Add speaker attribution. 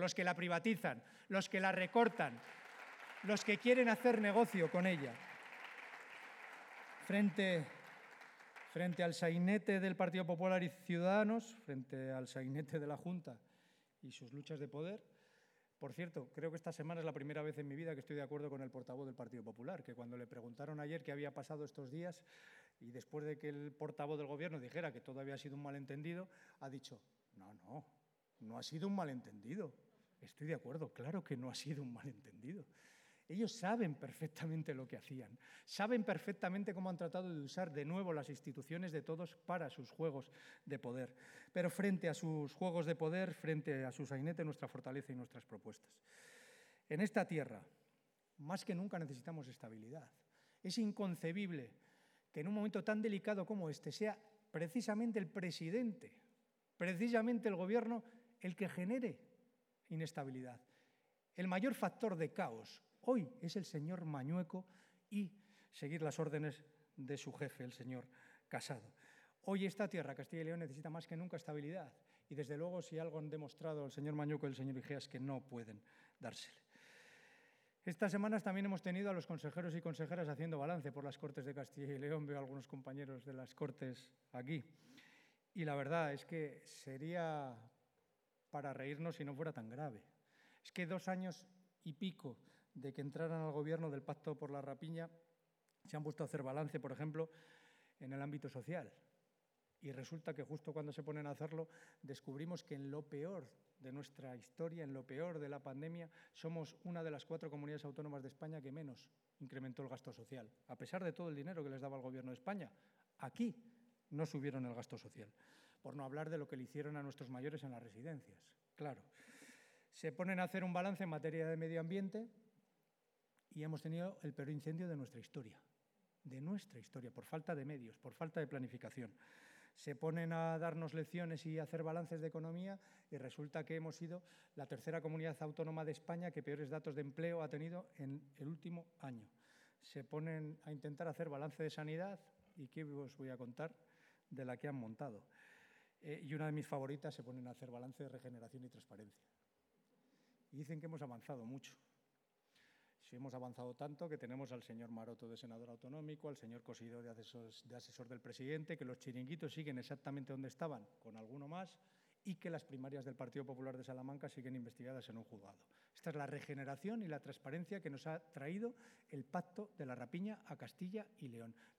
Speaker 1: los que la privatizan, los que la recortan, los que quieren hacer negocio con ella. Frente al sainete del Partido Popular y Ciudadanos, frente al sainete de la Junta y sus luchas de poder. Por cierto, creo que esta semana es la primera vez en mi vida que estoy de acuerdo con el portavoz del Partido Popular, que cuando le preguntaron ayer qué había pasado estos días y después de que el portavoz del Gobierno dijera que todo había sido un malentendido, ha dicho, no ha sido un malentendido. Estoy de acuerdo, claro que no ha sido un malentendido. Ellos saben perfectamente lo que hacían, saben perfectamente cómo han tratado de usar de nuevo las instituciones de todos para sus juegos de poder. Pero frente a sus juegos de poder, frente a su sainete, nuestra fortaleza y nuestras propuestas. En esta tierra, más que nunca necesitamos estabilidad. Es inconcebible que en un momento tan delicado como este sea precisamente el presidente, precisamente el Gobierno, el que genere inestabilidad. El mayor factor de caos hoy es el señor Mañueco y seguir las órdenes de su jefe, el señor Casado. Hoy esta tierra, Castilla y León, necesita más que nunca estabilidad y, desde luego, si algo han demostrado el señor Mañueco y el señor Igea es que no pueden dársele. Estas semanas también hemos tenido a los consejeros y consejeras haciendo balance por las Cortes de Castilla y León. Veo a algunos compañeros de las Cortes aquí. Y la verdad es que sería para reírnos si no fuera tan grave. Es que 2 años y pico de que entraran al Gobierno del Pacto por la Rapiña se han puesto a hacer balance, por ejemplo, en el ámbito social. Y resulta que justo cuando se ponen a hacerlo descubrimos que en lo peor de nuestra historia, en lo peor de la pandemia, somos una de las 4 comunidades autónomas de España que menos incrementó el gasto social. A pesar de todo el dinero que les daba el Gobierno de España, aquí no subieron el gasto social. Por no hablar de lo que le hicieron a nuestros mayores en las residencias. Claro. Se ponen a hacer un balance en materia de medio ambiente y hemos tenido el peor incendio de nuestra historia, por falta de medios, por falta de planificación. Se ponen a darnos lecciones y a hacer balances de economía y resulta que hemos sido la 3ª comunidad autónoma de España que peores datos de empleo ha tenido en el último año. Se ponen a intentar hacer balance de sanidad y ¿qué os voy a contar de la que han montado? Y una de mis favoritas, se ponen a hacer balance de regeneración y transparencia. Y dicen que hemos avanzado mucho. Sí, hemos avanzado tanto que tenemos al señor Maroto de senador autonómico, al señor Cosidó de asesor del presidente, que los chiringuitos siguen exactamente donde estaban, con alguno más, y que las primarias del Partido Popular de Salamanca siguen investigadas en un juzgado. Esta es la regeneración y la transparencia que nos ha traído el Pacto de la Rapiña a Castilla y León.